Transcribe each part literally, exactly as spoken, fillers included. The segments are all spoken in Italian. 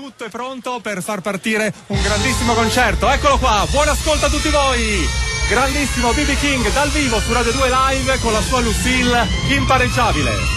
tutto è pronto per far partire un grandissimo concerto. Eccolo qua, buon ascolto a tutti voi. Grandissimo B B King dal vivo su Radio due Live con la sua Lucille impareggiabile.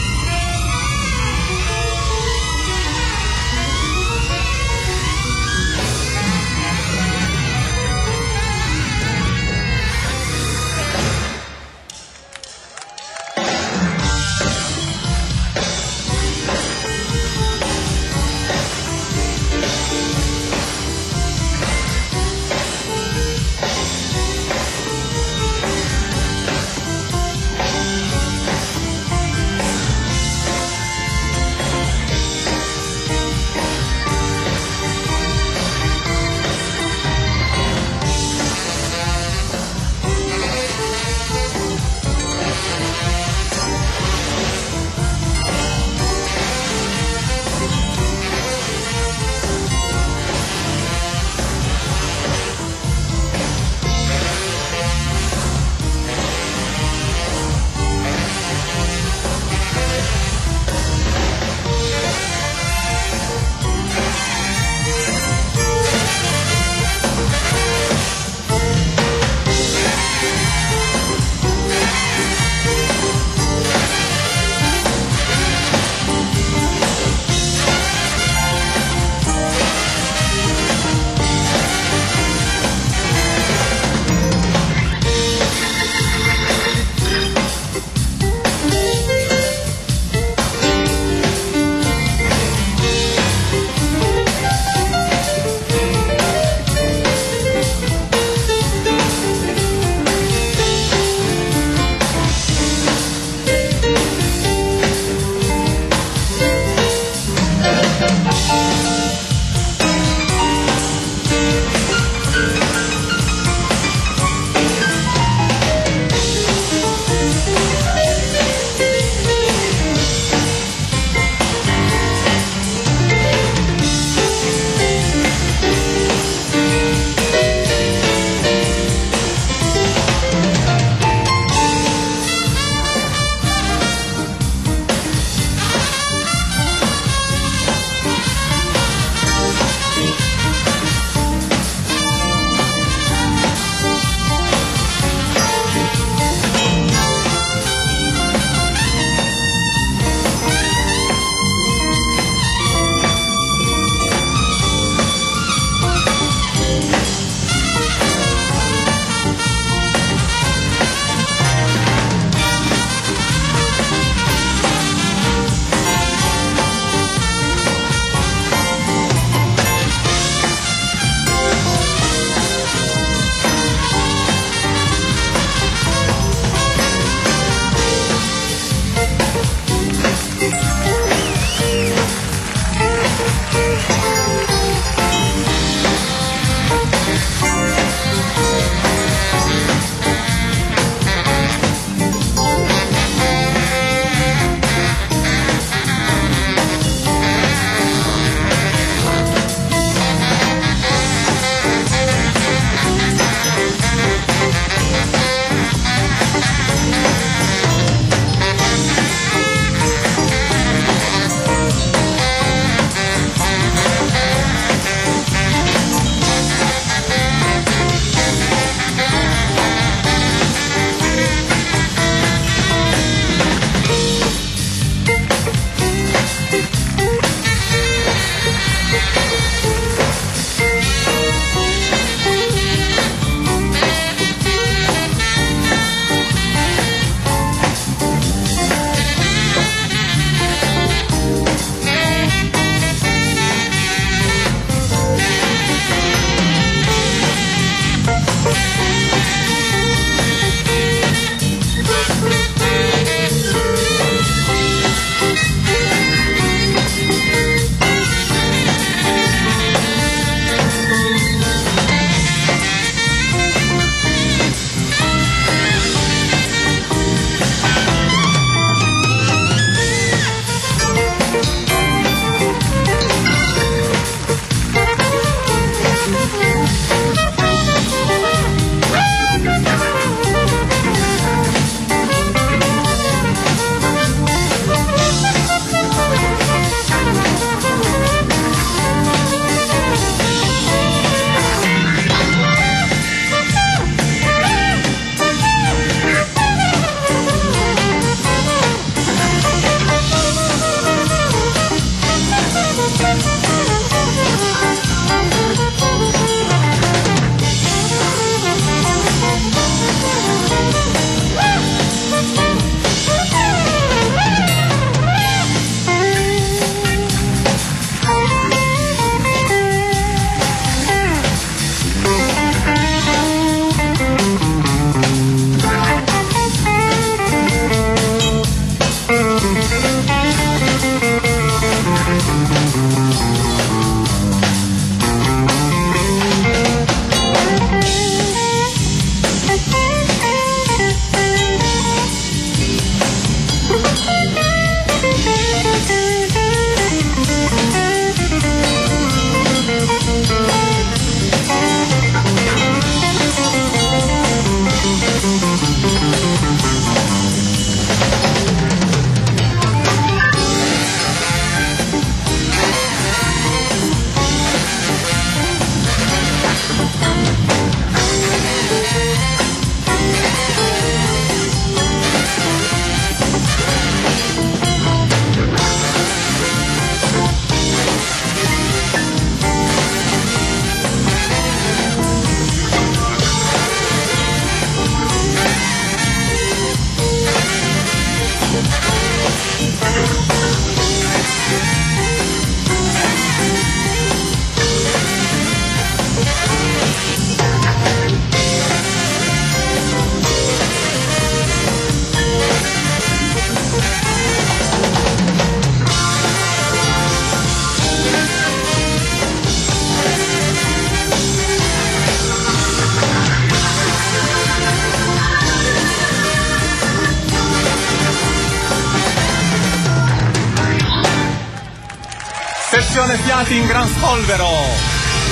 Attenzione, fiati in gran spolvero.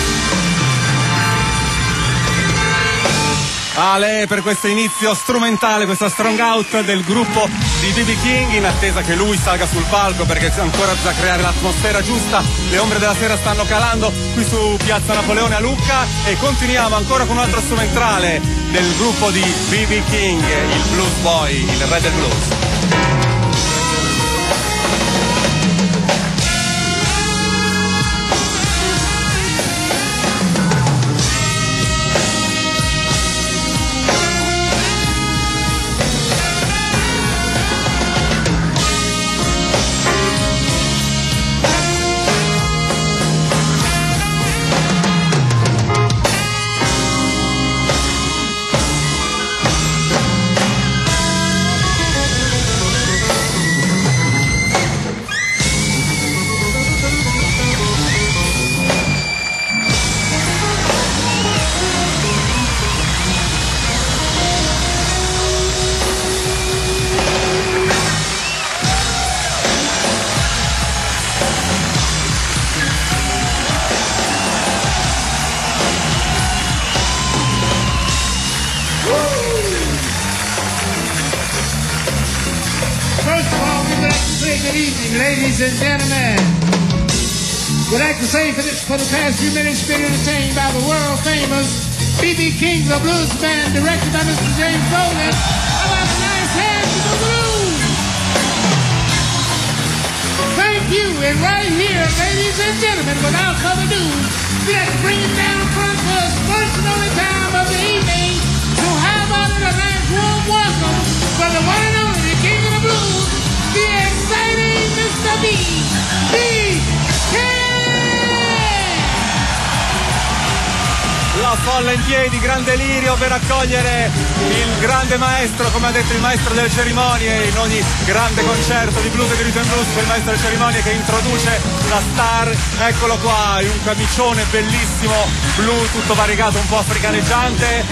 Ale per questo inizio strumentale, questa strong out del gruppo di B B King, in attesa che lui salga sul palco perché ancora bisogna creare l'atmosfera giusta. Le ombre della sera stanno calando qui su Piazza Napoleone a Lucca e continuiamo ancora con un altro strumentale del gruppo di B B King, il Blues Boy, il re del blues. Ladies and gentlemen, we'd like to say for, this, for the past few minutes been entertained by the world famous B B King, the blues band, directed by Mister James Rowland. How about a nice hand to the blues? Thank you, and right here, ladies and gentlemen, without further ado, we'd like to bring it down front for us first and only time of the evening. So how about it, a nice warm welcome for the one and only the King of the Blues, the exciting Mister B. B. La folla in piedi, gran delirio per accogliere il grande maestro, come ha detto il maestro delle cerimonie in ogni grande concerto di blues e di rhythm and blues, c'è il maestro delle cerimonie che introduce la star. Eccolo qua, in un camicione bellissimo blu, tutto variegato, un po' africaneggiante.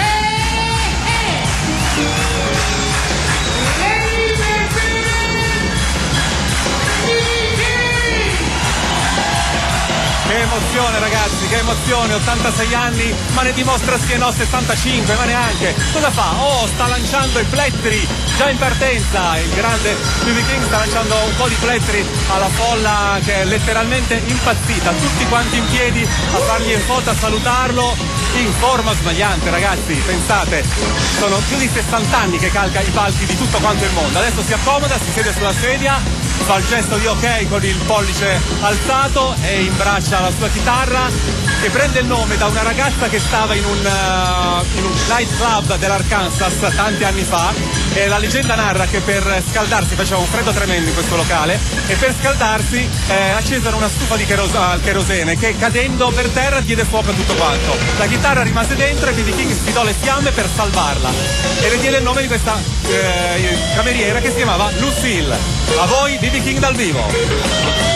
Che emozione ragazzi, che emozione, ottantasei anni, ma ne dimostra sì e no settantacinque, ma neanche. Cosa fa? Oh, sta lanciando i plettri già in partenza, il grande B B King sta lanciando un po' di plettri alla folla che è letteralmente impazzita, tutti quanti in piedi a fargli il foto, a salutarlo, in forma sbagliante ragazzi, pensate, sono più di sessanta anni che calca i palchi di tutto quanto il mondo, adesso si accomoda, si siede sulla sedia, fa il gesto di ok con il pollice alzato e imbraccia la sua chitarra, che prende il nome da una ragazza che stava in un, uh, in un night club dell'Arkansas tanti anni fa, e la leggenda narra che per scaldarsi, faceva un freddo tremendo in questo locale, e per scaldarsi eh, accesero una stufa di keros- al kerosene che cadendo per terra diede fuoco a tutto quanto. La chitarra rimase dentro e B B King sfidò le fiamme per salvarla e le diede il nome di questa eh, cameriera che si chiamava Lucille. A voi B B King dal vivo.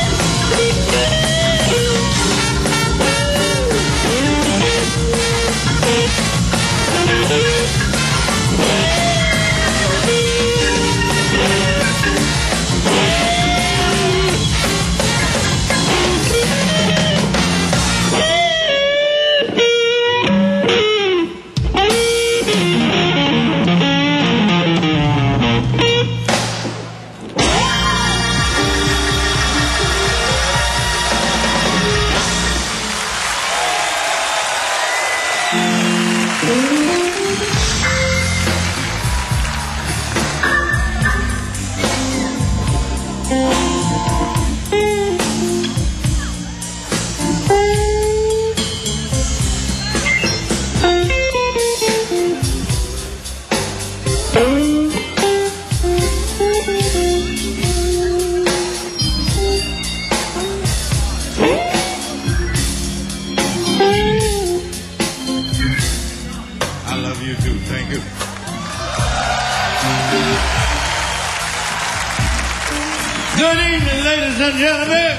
Good evening, ladies and gentlemen.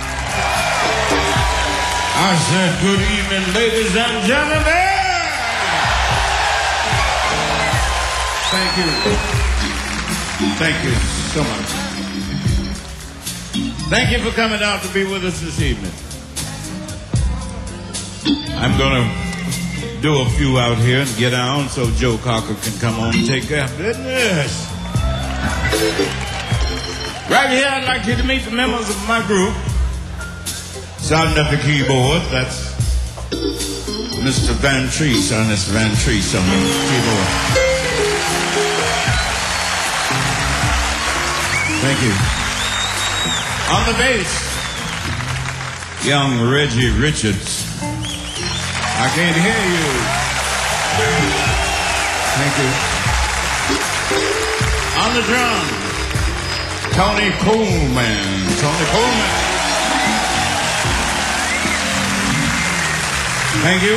I said good evening, ladies and gentlemen. Thank you. Thank you so much. Thank you for coming out to be with us this evening. I'm gonna do a few out here and get on so Joe Cocker can come on and take care of business. Right here, I'd like you to meet the members of my group. Starting at the keyboard, that's Mister Van Treese, Ernest Van Treese on the keyboard. Thank you. On the bass, young Reggie Richards. I can't hear you. Thank you. On the drum, Tony Coleman. Tony Coleman. Thank you.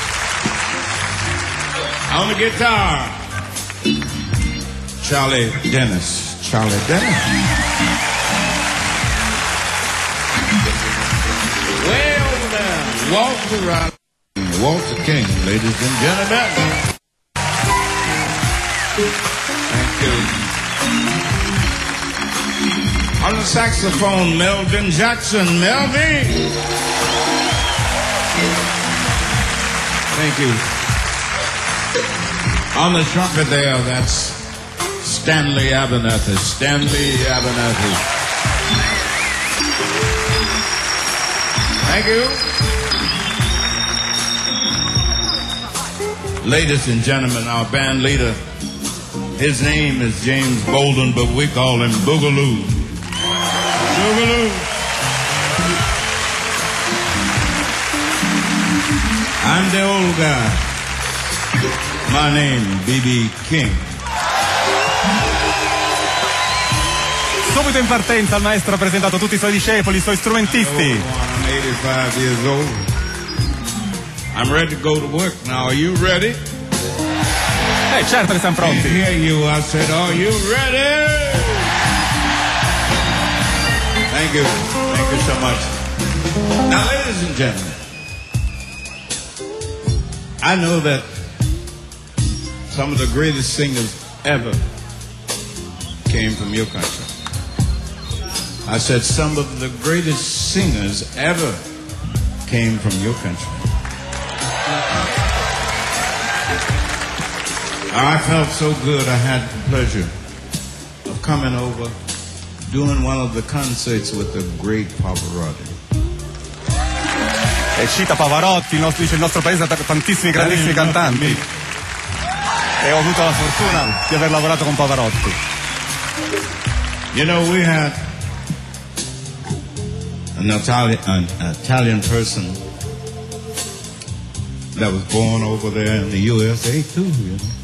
On the guitar, Charlie Dennis. Charlie Dennis. Way over there, Walter Riley. Walter King, ladies and gentlemen. Thank you. On the saxophone, Melvin Jackson. Melvin. Thank you. On the trumpet there, that's Stanley Abernathy. Stanley Abernathy. Thank you. Ladies and gentlemen, our band leader, his name is James Bolden, but we call him Boogaloo. Boogaloo. I'm the old guy. My name, B B King. Subito in partenza il maestro ha presentato tutti i suoi discepoli, i suoi strumentisti. I'm eighty-five years old. I'm ready to go to work now. Are you ready? Eh, certo che siamo pronti. I hear you. I said, are you ready? Thank you. Thank you so much. Now, ladies and gentlemen, I know that some of the greatest singers ever came from your country. I said some of the greatest singers ever came from your country. I felt so good. I had the pleasure of coming over, doing one of the concerts with the great Pavarotti. E cita Pavarotti, il nostro, dice il nostro paese ha tantissimi grandissimi cantanti. E ho avuto la fortuna di aver lavorato con Pavarotti. You know, we had an Italian, an Italian person that was born over there in the U S A too, you know.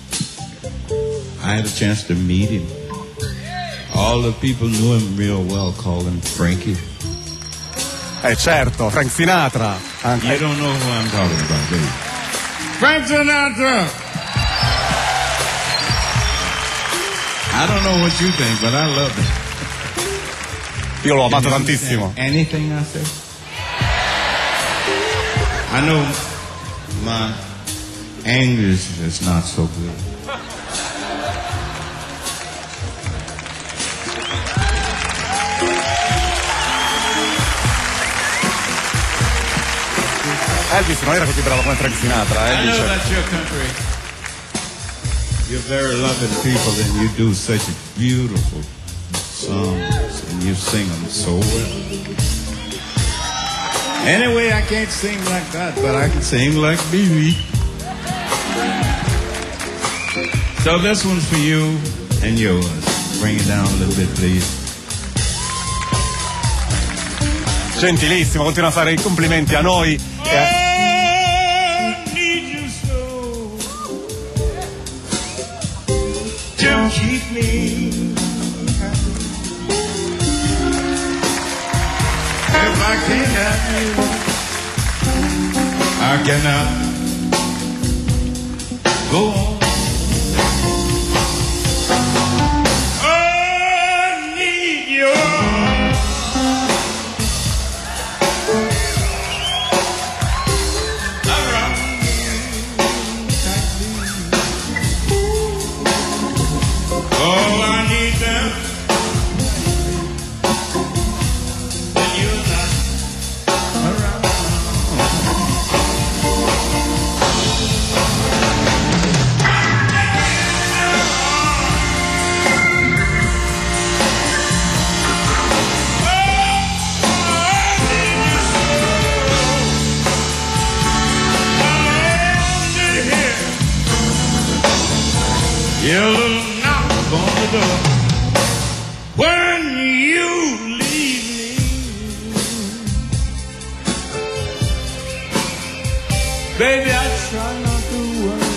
I had a chance to meet him. All the people knew him real well, called him Frankie. Eh certo, Frank Sinatra. Anche. You don't know who I'm talking about, do you? Frank Sinatra! I don't know what you think, but I love it. Io l'ho amato tantissimo. Anything I say? I know my English is not so good. Elvis non era così bravo come Frank Sinatra, eh, I know dice. that's your country. You're very loving people and you do such beautiful songs and you sing them so well. Anyway, I can't sing like that, but I can sing like B B. So this one's for you and yours. Bring it down a little bit, please. Gentilissimo, continua a fare i complimenti a noi. E a... Keep me happy. If I can't have you, I cannot go on. I need you. Around me tightly. Oh, I need them. When you're not around. hear a little knock on the door. When you leave me, baby, I try not to worry.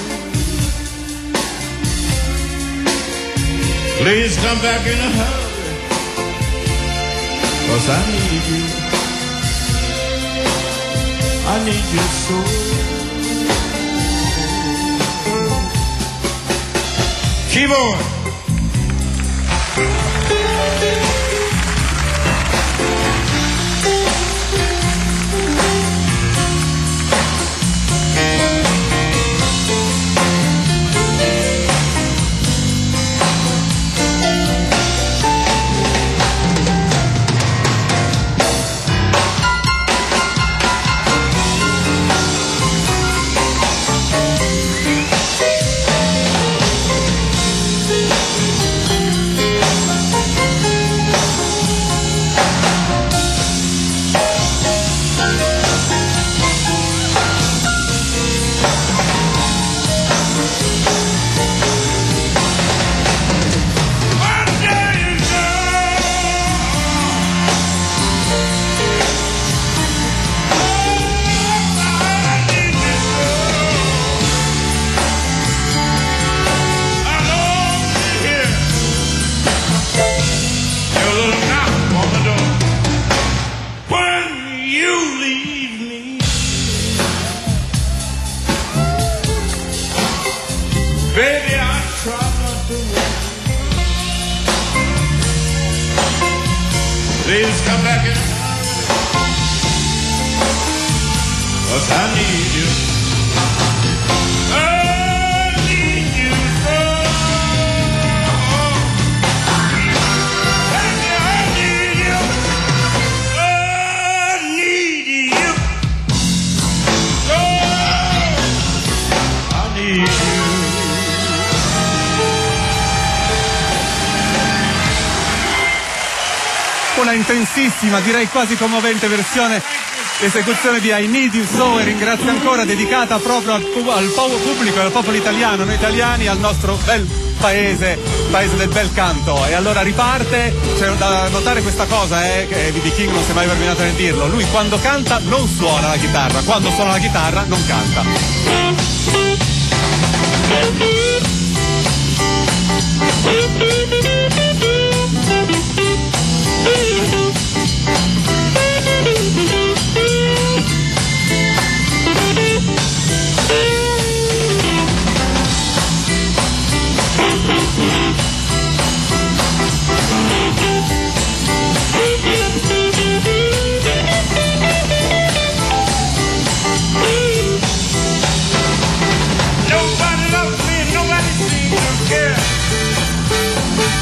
Please come back in a hurry, 'cause I need you. I need you so. Keyboard. Please come back in a hurry, 'cause I need you. I need you so. Baby, I need you. I need you so. I need you. Una intensissima, direi quasi commovente versione, esecuzione di I Need You So, e ringrazio ancora, dedicata proprio al, al pubblico, al popolo italiano, noi italiani, al nostro bel paese, paese del bel canto. E allora riparte, c'è da notare questa cosa, eh, che B B King non si è mai vergognato nel dirlo, lui quando canta non suona la chitarra, quando suona la chitarra non canta. Nobody loves me, nobody seems to care.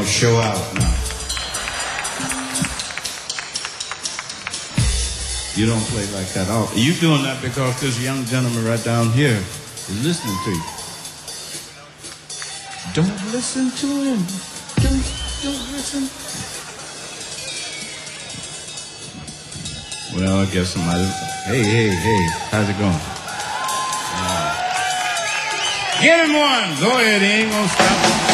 show out now. You don't play like that. Oh, you doing that because this young gentleman right down here is listening to you. Don't listen to him. Don't, don't listen. Well, I guess somebody... Hey, hey, hey, how's it going? Uh, get him one. Go ahead, he ain't gonna stop.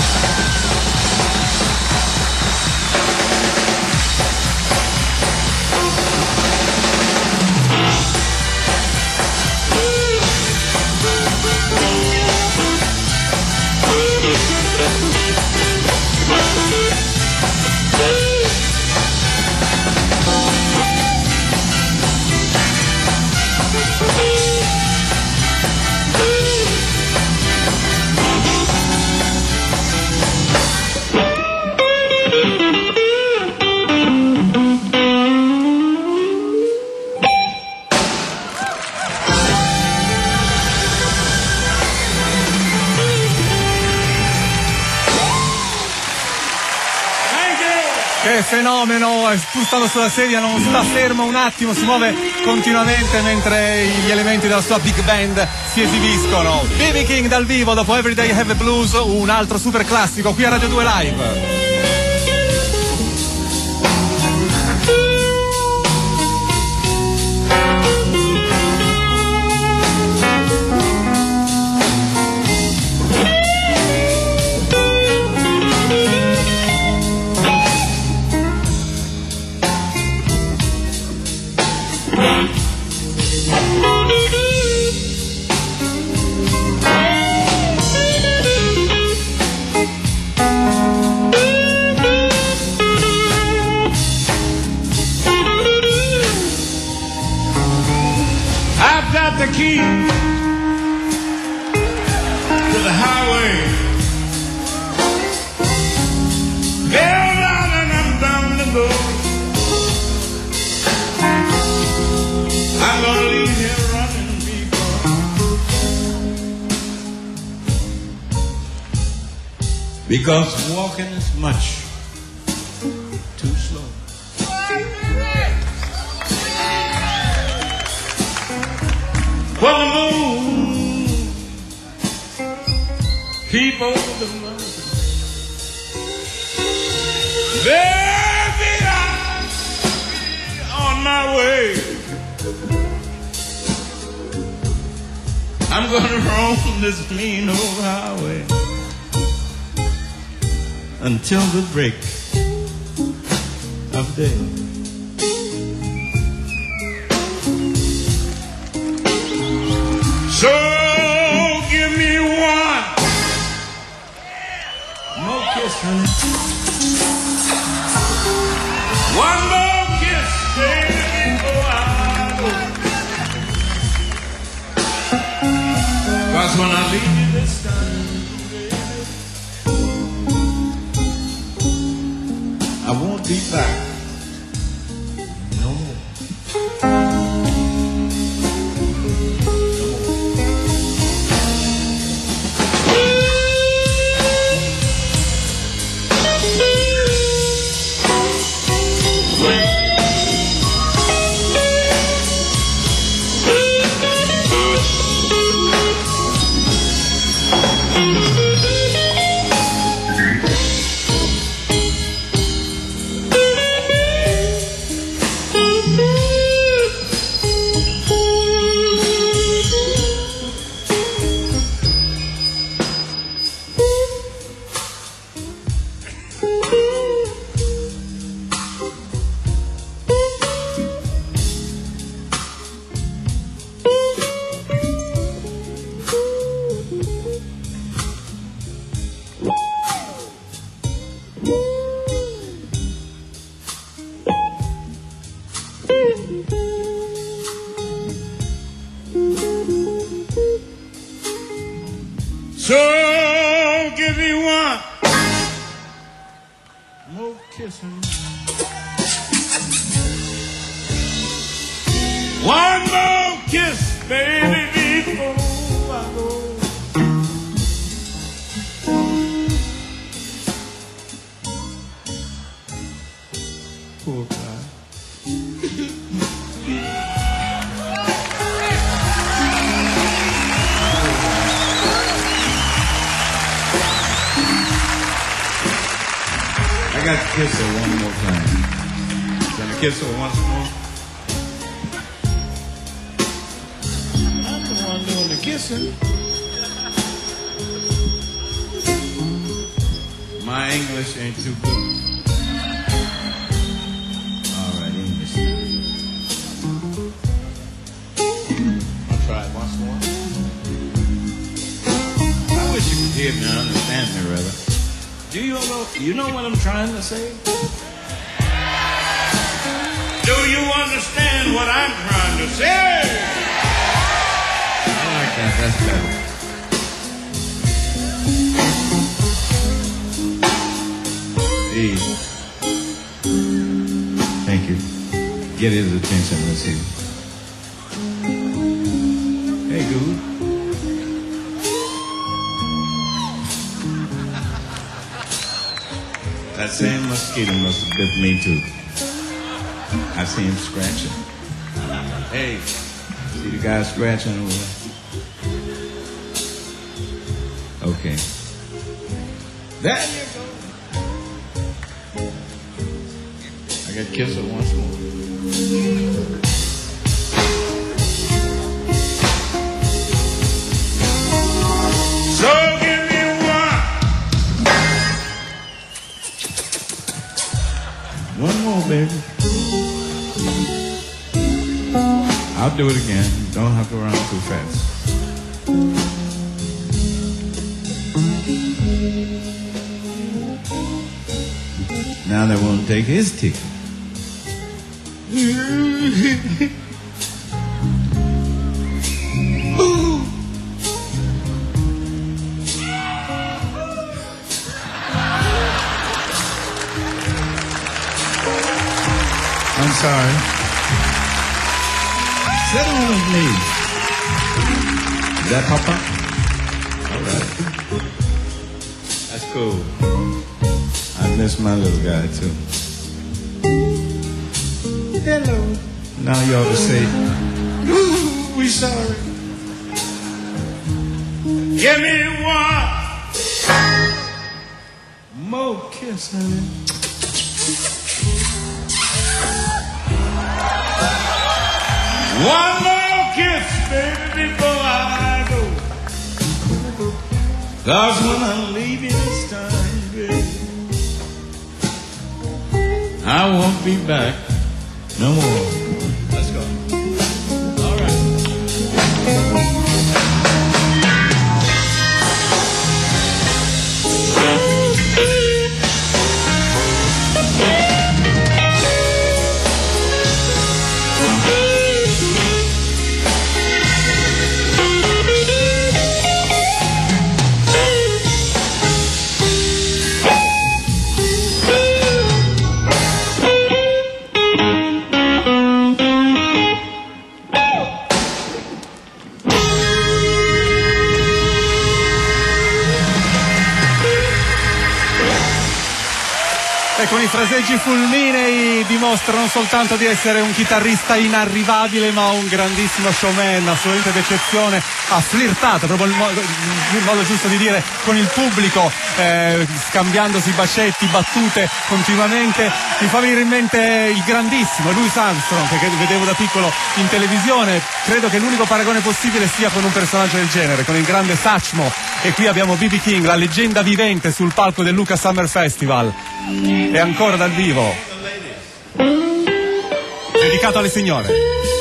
Fenomeno, spostando sulla sedia, non sta fermo un attimo, si muove continuamente mentre gli elementi della sua big band si esibiscono. B B King dal vivo dopo Everyday Have a Blues, un altro super classico qui a Radio due Live. The key to the highway. They're running, I'm down the road. I'm gonna leave here running because because walking is much too slow. When the moon peep over the mountain, baby, I'm on my way. I'm gonna roam this mean old highway until the break of day. So give me one more kiss, honey. One more kiss, baby, before I go. 'Cause when I leave you this time, baby, I won't be back no more. So give me one more kiss, honey. One more kiss, baby, before I go. got to kiss her one more time. Can I kiss her once more? I'm the one doing the kissing. My English ain't too good. All right, English. I'll try it once more. I wish you could hear me and understand me, rather. Do you know, you know what I'm trying to say? Do you understand what I'm trying to say? I like that. That's better. Hey. Thank you. Get his attention. Let's see. Hey, dude. That same mosquito must have bit me too. I see him scratching. Hey, see the guy scratching over there? Okay. There you go. I got to kiss her once more. So give me one. One more, baby. I'll do it again. Don't have to run too fast. Now they won't take his ticket. I'm sorry. Sit on his knees. Is that Papa? All right. That's cool. I miss my little guy too. Hello. Now you ought to say, ooh, we sorry. Give me one more kiss, honey. One more kiss, baby, before I go. 'Cause when I leave you this time, baby, I won't be back no more. Let's go. All right. E con i fraseggi fulminei dimostra non soltanto di essere un chitarrista inarrivabile, ma un grandissimo showman, assolutamente d'eccezione. Ha flirtato, proprio il modo, il modo giusto di dire, con il pubblico, eh, scambiandosi bacetti, battute continuamente. Mi fa venire in mente il grandissimo Louis Armstrong, che vedevo da piccolo in televisione. Credo che l'unico paragone possibile sia con un personaggio del genere, con il grande Satchmo. E qui abbiamo B B King, la leggenda vivente sul palco del Lucas Summer Festival. E ancora dal vivo, dedicato alle signore.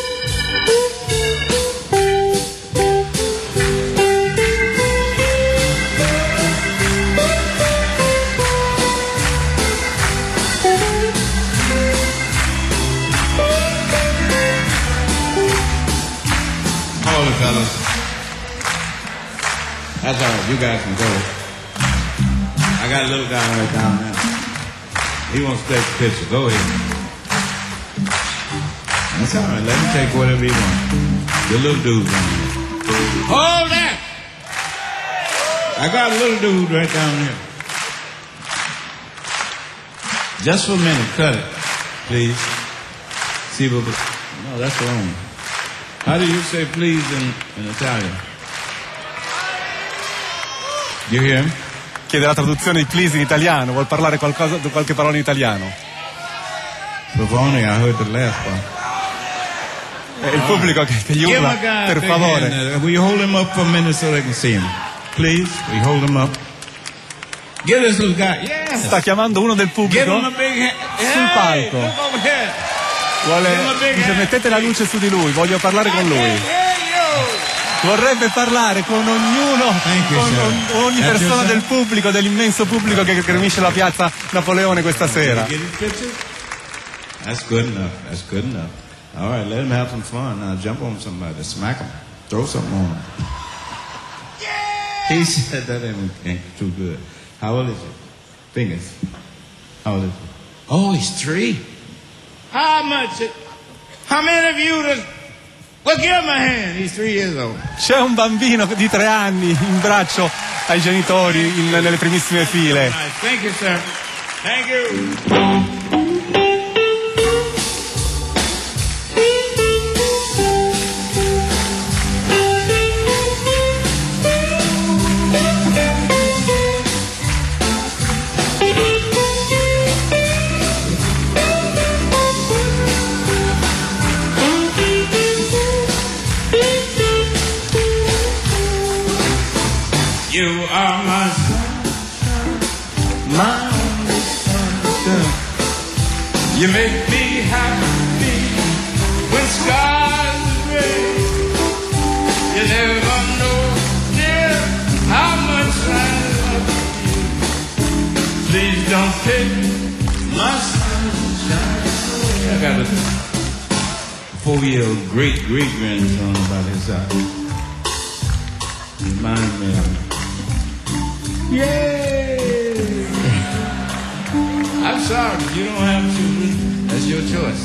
Hold it, fellas. That's all right. You guys can go. I got a little guy right down there. He wants to take a picture. Go ahead. That's all right. Let him take whatever he wants. The little dude's on here. Hold that! I got a little dude right down here. Just for a minute. Cut it, please. See what... No, that's wrong. How do you say please in, in Italian? You hear him? chiede la traduzione di please in italiano, vuol parlare qualcosa, qualche parola in italiano. If only I heard the last one. È il pubblico che, che gli Give urla, my guy a per big favore. hand. Uh, Will you hold him up for a minute so they can see him? Please, will you hold him up? Give this little guy, yes. Sta chiamando uno del Give pubblico him a big hand. sul Hey, palco. look over here. Vuole, Give him a big dice, hand. mettete la luce su di lui, voglio parlare con I lui. can't hear you. Vorrebbe parlare con ognuno, Thank you, con sir. on- ogni That's persona your del son? pubblico, dell'immenso pubblico che gremisce la piazza Napoleone questa sera. Get his picture? That's good enough. That's good enough. All right, let him have some fun. Now jump on somebody, smack him, throw something on him. He said that ain't, ain't too good. How old is he? Fingers. How old is he? Oh, he's three. How much? It, how many of you that? Well, give him a hand. He's three years old. C'è un bambino di tre anni in braccio ai genitori in- nelle primissime file. Nice. Thank you, sir. Thank you. You are my sunshine, my only sunshine. You make me happy when skies are gray. You never know, dear, how much I love you. Please don't take my sunshine away. I got a four-year-old great-great-grandson by his side. Remind me of Yay! I'm sorry, you don't have children. That's your choice.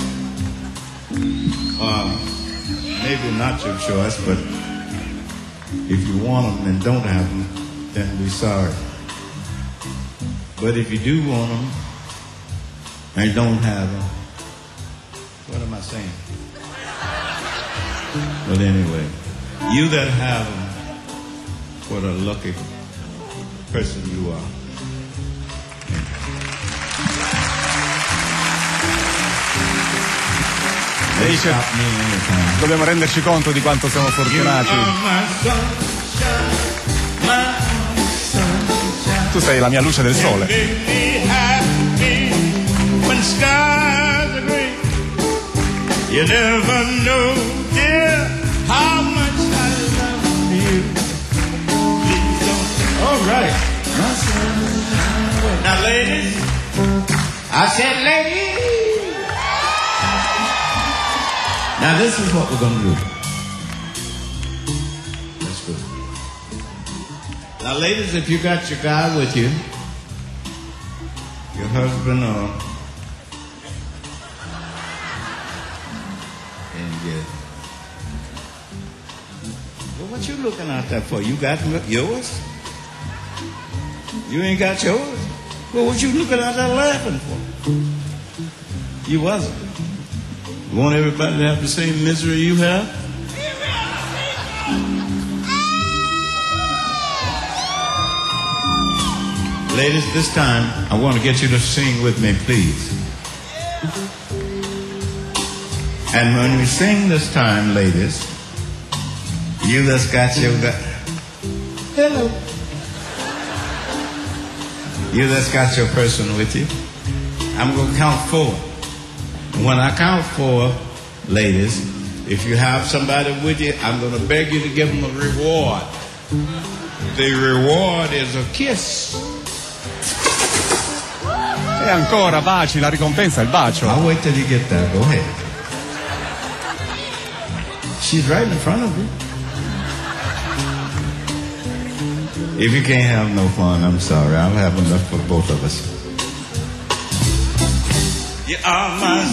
Uh, maybe not your choice, but if you want them and don't have them, then be sorry. But if you do want them and don't have them, what am I saying? But anyway, you that have them, what a lucky person you are. They Dice, stop me anytime. dobbiamo renderci conto di quanto siamo You fortunati. are my sunshine, my sunshine. Tu sei la mia luce del sole. Make me happy when skies are gray. You never know, dear, how much I love you. Please don't. All right. Now, ladies, I said, ladies. Now, this is what we're going to do. That's good. Now, ladies, if you got your guy with you, your husband or and get. Well, what you looking out there for? You got yours? You ain't got yours? Well, what you looking out there laughing for? You wasn't. You want everybody to have the same misery you have? Ladies, this time, I want to get you to sing with me, please. And when we sing this time, ladies, you that's got your... Hello. You that's got your person with you, I'm going to count four. When I count four, ladies, if you have somebody with you, I'm going to beg you to give them a reward. The reward is a kiss. E ancora baci, la ricompensa è il bacio. I'll wait till you get there. Go ahead. She's right in front of you. If you can't have no fun, I'm sorry. I'll have enough for both of us. You are my,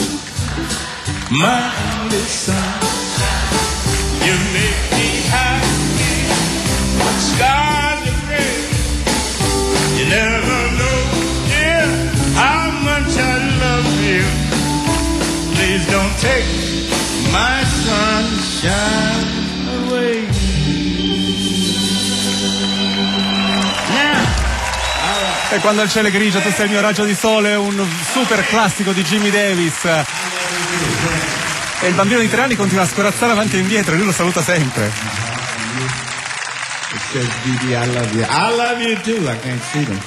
my only sunshine. You make me happy when skies are gray. You never know, dear, how much I love you. Please don't take my sunshine away. Now, E quando il cielo è grigio, tu sei il mio raggio di sole, un super classico di Jimmy Davis. E il bambino di tre anni continua a scorazzare avanti e indietro e lui lo saluta sempre. It says, D D, I love you. I love you too. I can't see them.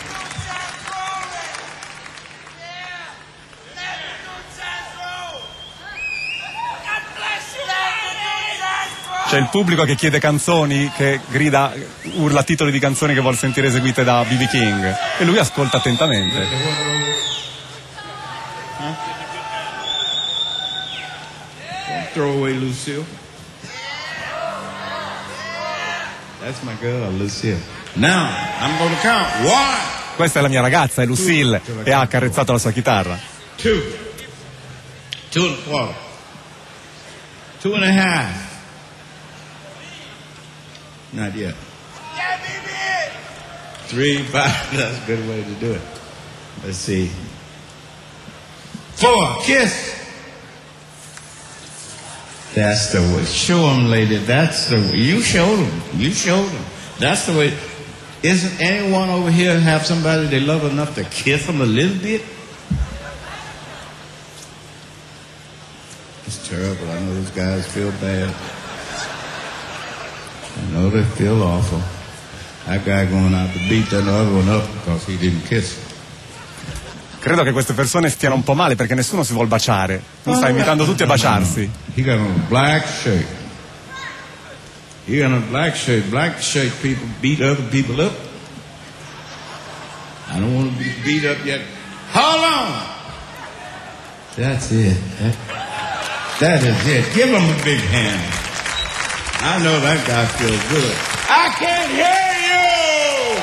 C'è il pubblico che chiede canzoni, che grida, urla titoli di canzoni che vuol sentire eseguite da B B King. E lui ascolta attentamente. Huh? Don't throw away Lucille. That's my girl, Lucille. Now, I'm going to count. One. Questa è la mia ragazza, è Lucille, e ha accarezzato la sua chitarra. Two. Two and a quarter. Two and a half. Not yet. Three, five. That's a good way to do it. Let's see. Four. Kiss. That's the way. Show them, lady. That's the way. You showed them. You showed them. That's the way. Isn't anyone over here have somebody they love enough to kiss them a little bit? It's terrible. I know those guys feel bad. I know they feel awful. That guy going out to beat that other one up because he didn't kiss. Credo che queste persone stiano un po' male perché nessuno si vuol baciare. Non sta invitando tutti a baciarsi. He got on a black shirt. He got on a black shirt. Black shirt people beat other people up. I don't want to be beat up yet. Hold on. That's it. That, that is it. Give him a big hand. I know that guy feels good. I can't hear you!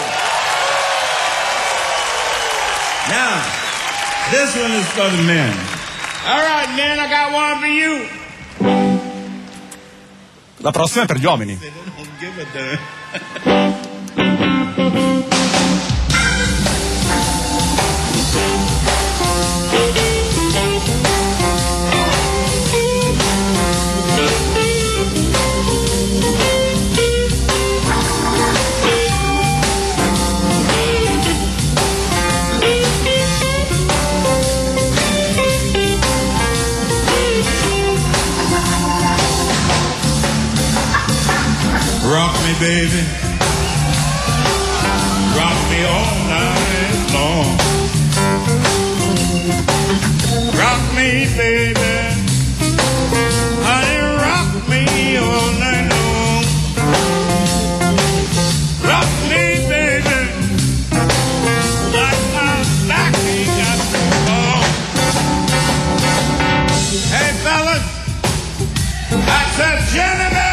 Now, this one is for the men. All right, men, I got one for you. La prossima è per gli uomini. They don't give a damn. Rock me, baby. Rock me all night long. Rock me, baby. Honey, rock me all night long. Rock me, baby. Like my back ain't got no ball. Hey, fellas. I said, gentlemen.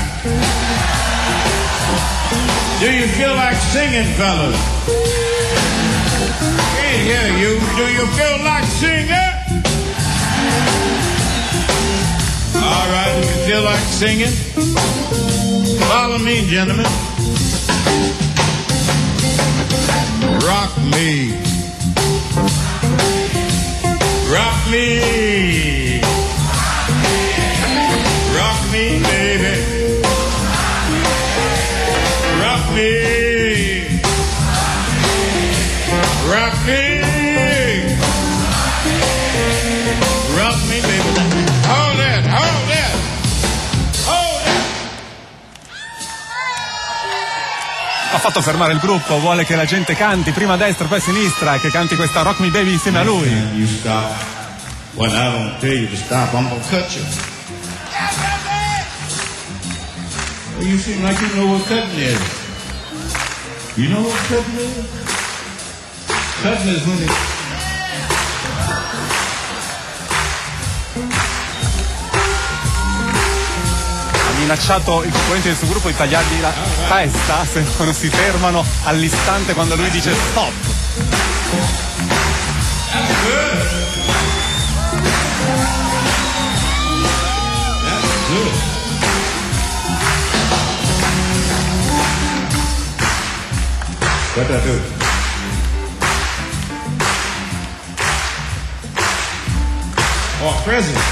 Do you feel like singing, fellas? Can't hear you. Do you feel like singing? All right, if you feel like singing, follow me, gentlemen. Rock me. Rock me. Rock me, baby. Rock me, rock me, rock me, baby. Hold that, hold that, hold that. Ha fatto fermare il gruppo, vuole che la gente canti prima a destra, poi a sinistra, e che canti questa Rock Me Baby insieme a lui. You stop when I don't tell you to stop. I'm gonna cut you. You seem like you know what cutting is. You know what cutting is? Cutting is when it... Ha minacciato i componenti del suo gruppo di tagliargli la testa se non si fermano all'istante quando lui dice stop. That's good. That's good. What do I do? Oh, present.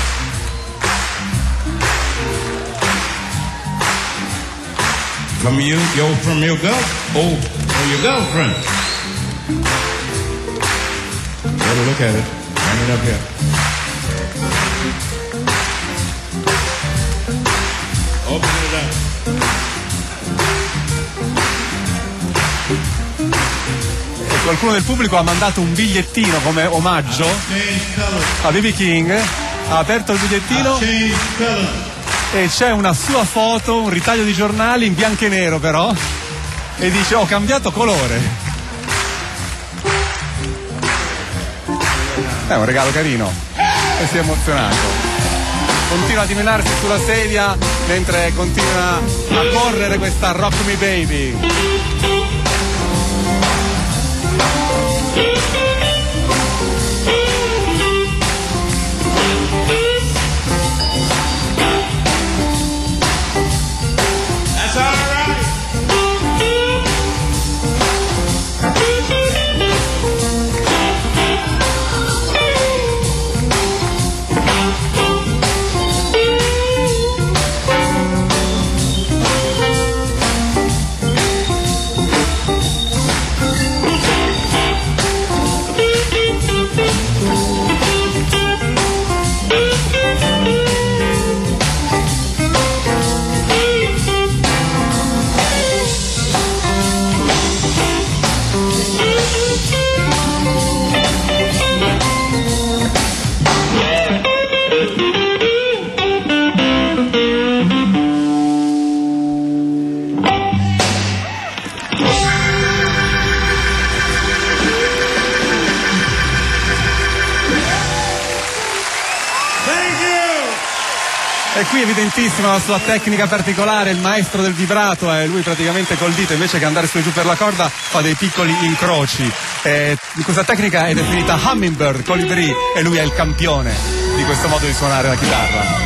From you, yo, from your girl, oh, from your girlfriend. better look at it. Bring it up here. Open it up. E qualcuno del pubblico ha mandato un bigliettino come omaggio a B B King, ha aperto il bigliettino e c'è una sua foto, un ritaglio di giornali in bianco e nero però, e dice ho cambiato colore. È un regalo carino e si è emozionato. Continua a dimenarsi sulla sedia mentre continua a correre questa Rock Me Baby. That's all right. E qui evidentissima la sua tecnica particolare, il maestro del vibrato è lui praticamente col dito, invece che andare su e giù per la corda fa dei piccoli incroci. E questa tecnica è definita hummingbird, colibrì, e lui è il campione di questo modo di suonare la chitarra.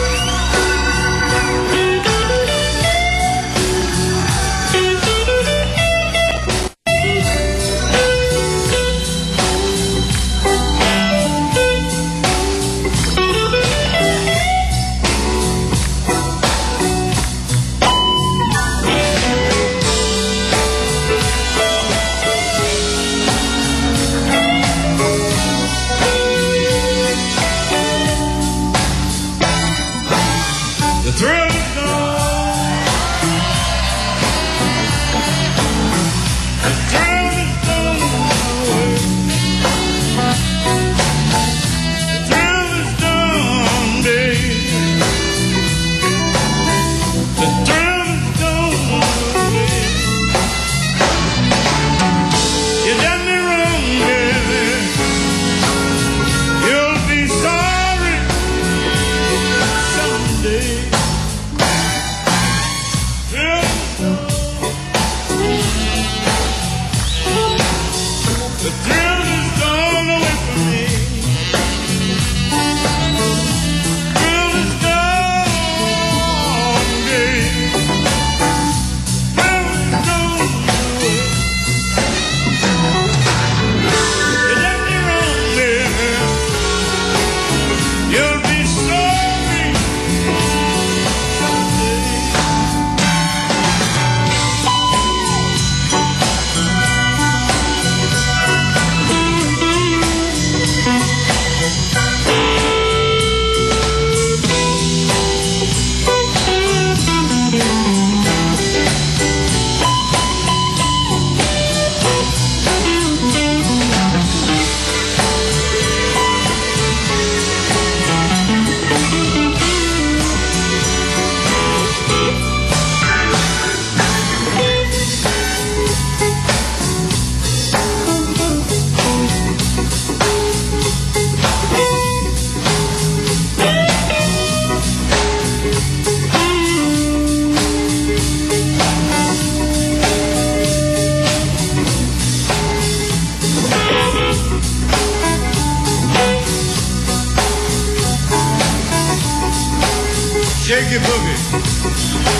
Shake your boogie.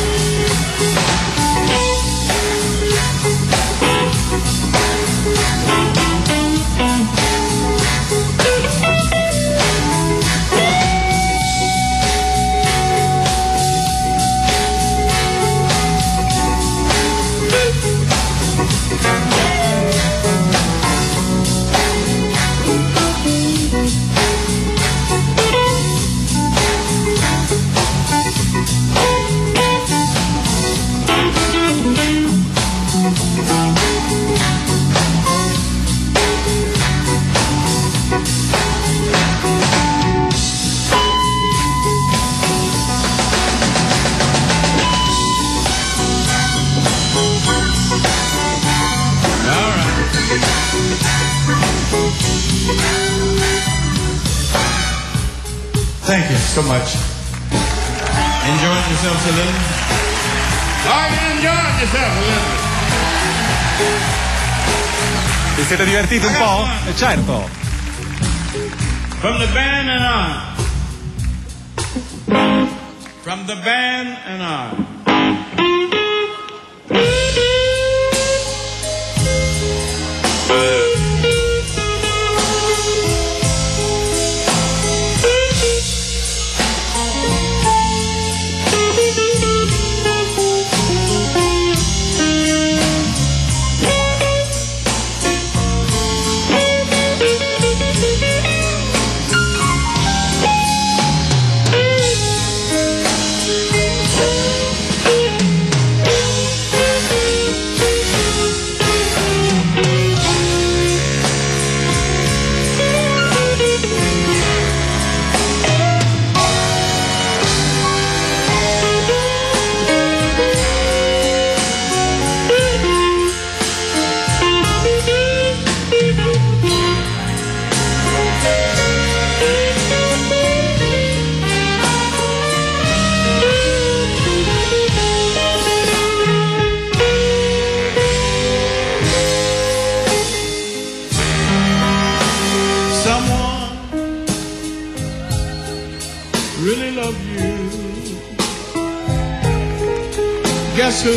so much. Enjoying yourselves a little? Are you enjoying yourself a little? Vi siete divertiti un po'? Eh, certo. From the band and I. From the band and I. Guess who?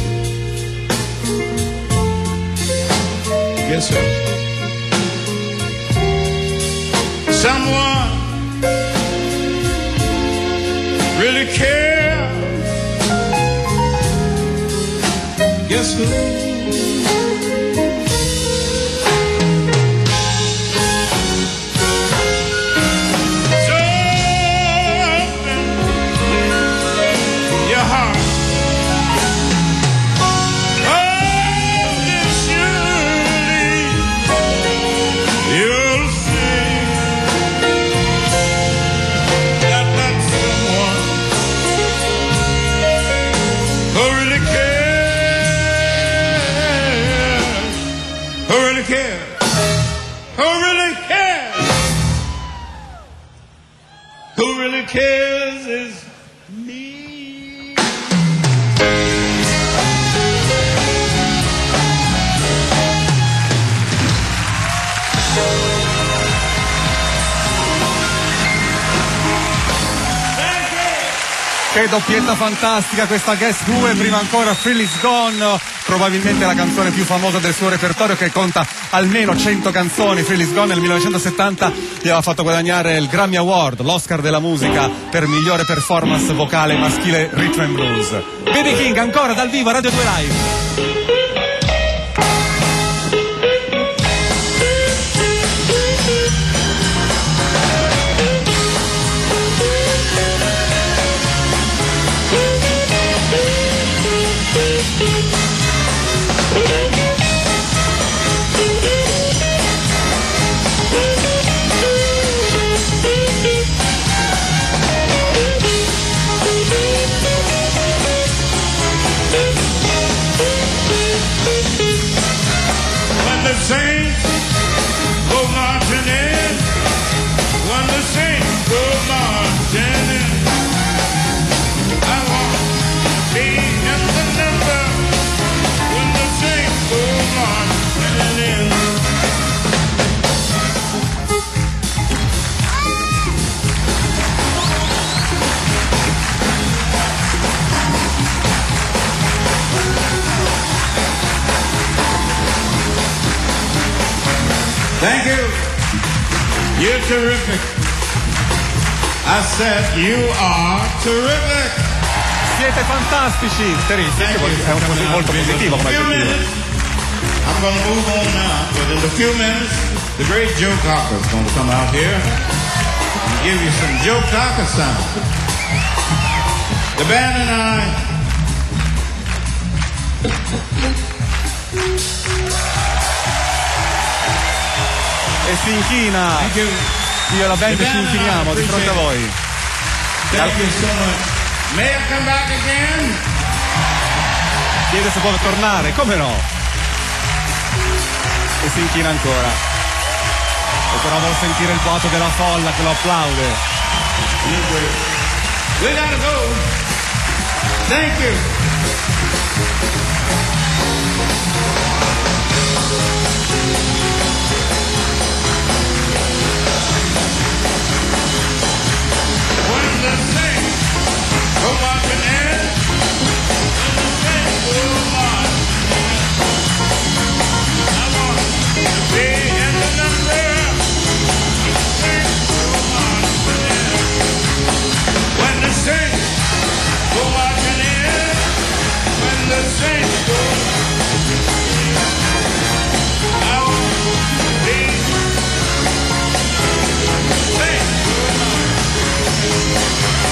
Guess who? Someone really cares. Guess who? Cares is me. Che doppietta fantastica questa Guess Who, e prima ancora Phyllis Gone, probabilmente la canzone più famosa del suo repertorio, che conta almeno cento canzoni. Phyllis Gone nel millenovecentosettanta gli aveva fatto guadagnare il Grammy Award, l'Oscar della musica, per migliore performance vocale maschile rhythm and blues. B B King ancora dal vivo a Radio due Live. Saints go marching in, when the saints go marching in, I want to be in the number, when the saints go marching in. Thank you. You're terrific. I said you are terrific. Siete fantastici. Terrific è un così molto positivo come aggettivo. I'm going to move on now, but in a few minutes, the great Joe Cocker is going to come out here and give you some Joe Cocker sound. The band and I. E si inchina. Io e la band ci inchiniamo di fronte a voi. Thank you so much. May I come back again? Chiede se può tornare, come no? E si inchina ancora. E però vuol sentire il voto della folla che lo applaude. He's great. We gotta go. Thank you. When the saints go marching in, when the saints go marching in, I want to be in the number. Saints go marching in. When the saints go marching in, when the saints go marching in, I want to be saints go marching in.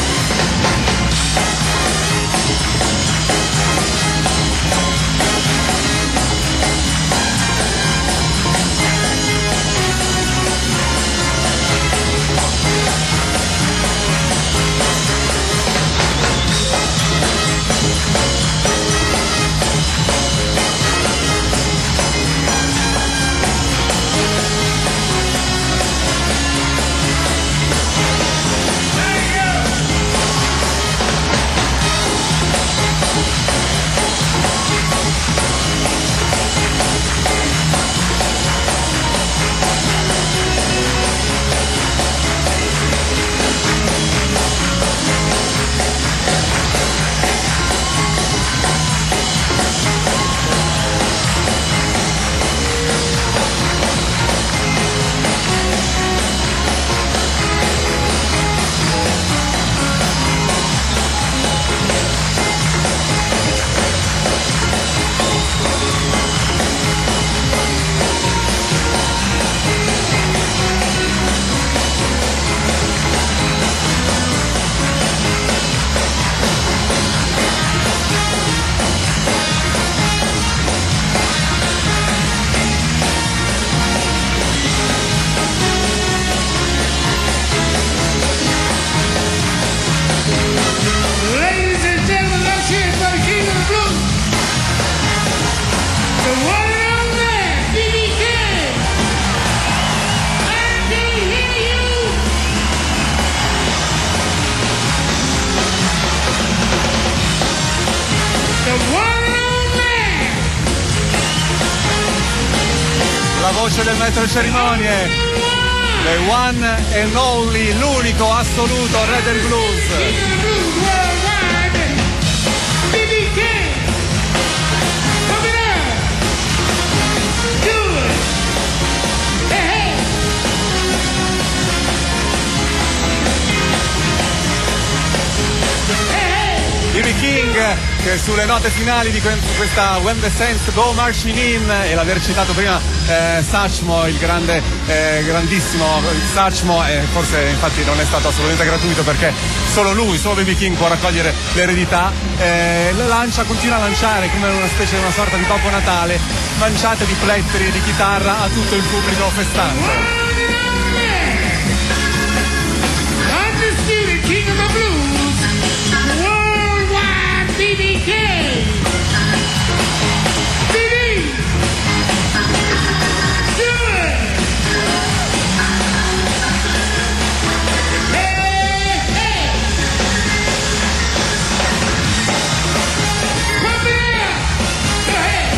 Del maestro cerimonie, the one and only, l'unico assoluto Red and Blues. B B King, coming up, do it, hey hey. B B King, che sulle note finali di questa When the Saints Go Marching In, e l'aver citato prima eh, Satchmo, il grande, eh, grandissimo Satchmo, e forse infatti non è stato assolutamente gratuito perché solo lui, solo B B King può raccogliere l'eredità, eh, la lancia, continua a lanciare come una specie, una sorta di Babbo Natale, manciate di plettri, di chitarra a tutto il pubblico festante. Undisputed King of the Blues, worldwide B B King. B B, do it. Hey, hey. Pump it up. Go ahead.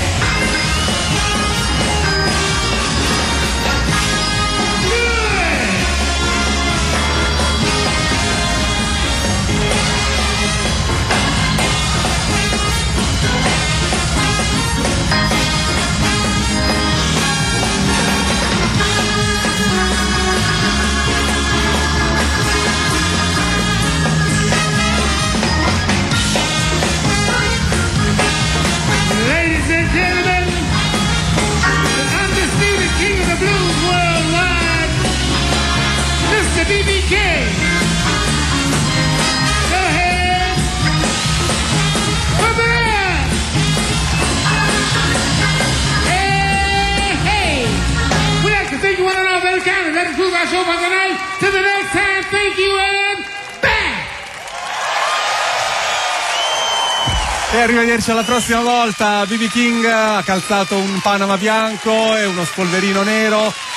show for tonight. Till the next time, thank you and bang! E arrivederci alla prossima volta. B B King ha calzato un Panama bianco e uno spolverino nero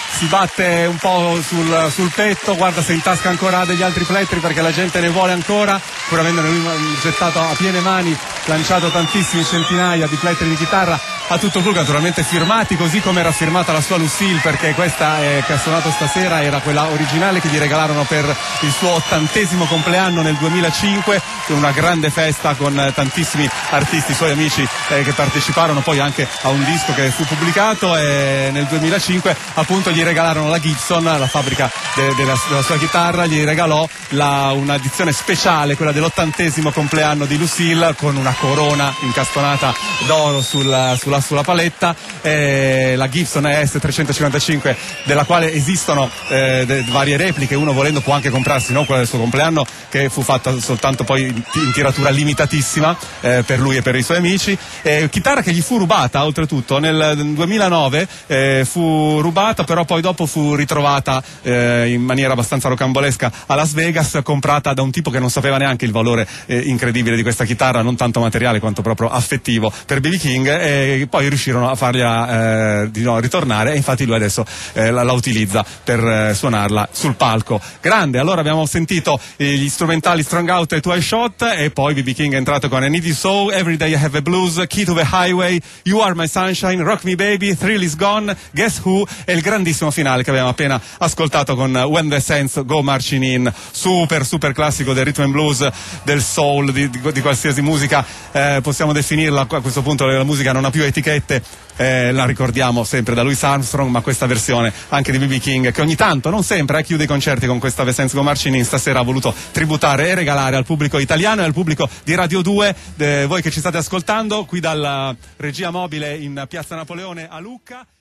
si batte un po' sul, sul petto, guarda se in tasca ancora ha degli altri plettri perché la gente ne vuole ancora, pur avendone lui gettato a piene mani, lanciato tantissimi centinaia di plettri di chitarra a tutto il pubblico, naturalmente firmati così come era firmata la sua Lucille, perché questa eh, che ha suonato stasera era quella originale che gli regalarono per il suo ottantesimo compleanno nel duemilacinque, una grande festa con eh, tantissimi artisti, suoi amici eh, che parteciparono poi anche a un disco che fu pubblicato, e nel duemilacinque appunto gli regalarono la Gibson, la fabbrica de- della, della sua chitarra gli regalò la, un'edizione speciale, quella dell'ottantesimo compleanno di Lucille, con una corona incastonata d'oro sul, sulla, sulla paletta, eh, la Gibson E S trecentocinquantacinque, della quale esistono eh, de- varie repliche, uno volendo può anche comprarsi, no? Quella del suo compleanno, che fu fatta soltanto poi in, in tiratura limitatissima eh, per lui e per i suoi amici, eh, chitarra che gli fu rubata oltretutto nel duemilanove, eh, fu rubata, però poi dopo fu ritrovata eh, in maniera abbastanza rocambolesca a Las Vegas, comprata da un tipo che non sapeva neanche il valore eh, incredibile di questa chitarra, non tanto materiale quanto proprio affettivo per B B King, e poi riuscirono a fargliela eh, di no, ritornare, e infatti lui adesso eh, la, la utilizza per eh, suonarla sul palco. Grande. Allora abbiamo sentito eh, gli strumentali Strung Out e Twice Shot, e poi B B King è entrato con I Need You So, Every Day I Have a Blues, Key to the Highway, You Are My Sunshine, Rock Me Baby, Thrill Is Gone, Guess Who, e il grandissimo finale che abbiamo appena ascoltato con When the Saints Go Marching In, super super classico del rhythm and blues, del soul, di, di, di qualsiasi musica eh, possiamo definirla. A questo punto la musica non ha più etichette, eh, la ricordiamo sempre da Louis Armstrong, ma questa versione anche di B B King, che ogni tanto, non sempre, eh, chiude i concerti con questa The Saints Go Marching In, stasera ha voluto tributare e regalare al pubblico italiano e al pubblico di Radio due, eh, voi che ci state ascoltando qui dalla regia mobile in Piazza Napoleone a Lucca.